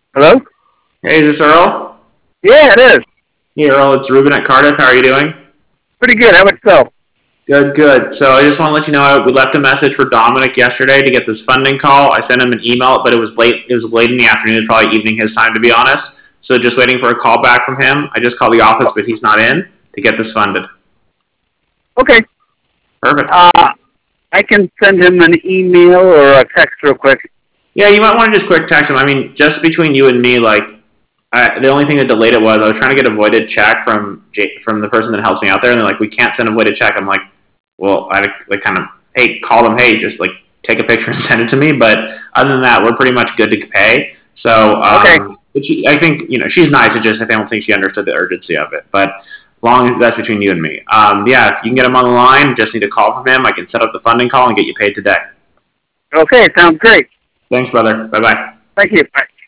Hello? Hey, is this Earl? Yeah, it is. Hey, Earl, it's Ruben at Cardiff. How are you doing? Pretty good. How about yourself? Good, good. So I just want to let you know we left a message for Dominic yesterday to get this funding call. I sent him an email, but it was late. It was late in the afternoon, probably evening his time, to be honest. So just waiting for a call back from him. I just called the office, but he's not in to get this funded. Okay. Perfect. I can send him an email or a text real quick. Yeah, you might want to just quick text him. I mean, just between you and me, the only thing that delayed it was I was trying to get a voided check from the person that helps me out there, and they're like, "We can't send a voided check." I'm like, "Well, I like kind of call them, hey, just like take a picture and send it to me." But other than that, we're pretty much good to pay. So, Okay. I think she's nice. It just I don't think she understood the urgency of it. But long that's between you and me. Yeah, if you can get him on the line, just need a call from him. I can set up the funding call and get you paid today. Okay. Sounds great. Thanks, brother. Bye bye. Thank you. Bye.